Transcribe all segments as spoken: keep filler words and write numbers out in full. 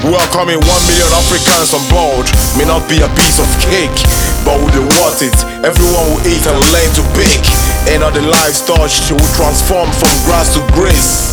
Welcoming one million Africans on board may not be a piece of cake, but will be worth it. Everyone will eat and learn to bake, and all the lives touched will transform from grass to grace.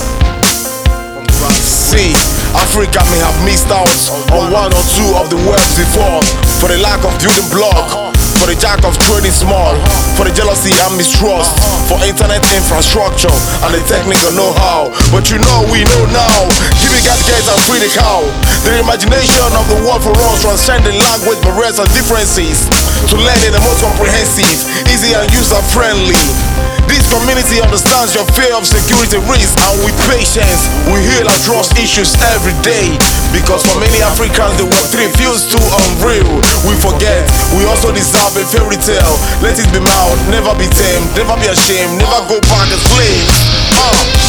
See, Africa may have missed out on one or two of the words before, for the lack of building block, for the jack of trading small, for the jealousy and mistrust, for internet infrastructure and the technical know-how. But you know we know now, give it cat gates and free the cow. The imagination of the world for us transcending language barriers and differences, to learn in the most comprehensive, easy and user-friendly. This community understands your fear of security risk, and with patience we heal and trust issues every day. Because for many Africans the Web three feels too unreal. We forget we also deserve a fairy tale. Let it be mild, never be tamed, never be ashamed, never go back as slaves. uh.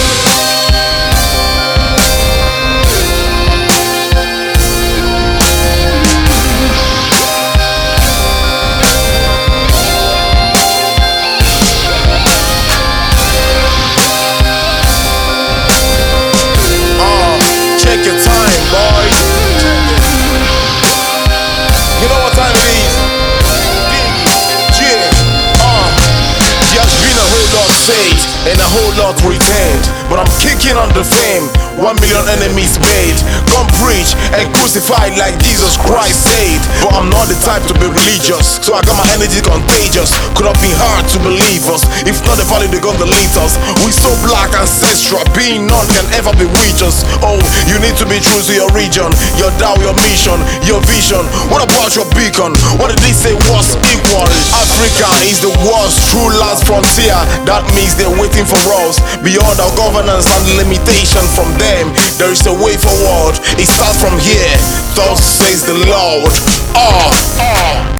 And a whole lot returned, but I'm kicking on the fame. One million enemies made, come preach and crucified like Jesus Christ said. But I'm not the type to be religious, so I got my energy contagious. Could have been hard to believe us, if not the value they got the leaders. We so black ancestral, being none can ever bewitch us. Oh, you need to be true to your region, your Tao, your mission, your vision. What about your beacon? What did they say was equal? Africa is the world's true last frontier. That means they're waiting for us beyond our governance and limitation from them. There is a way forward, it starts from here, thus says the Lord. Ah.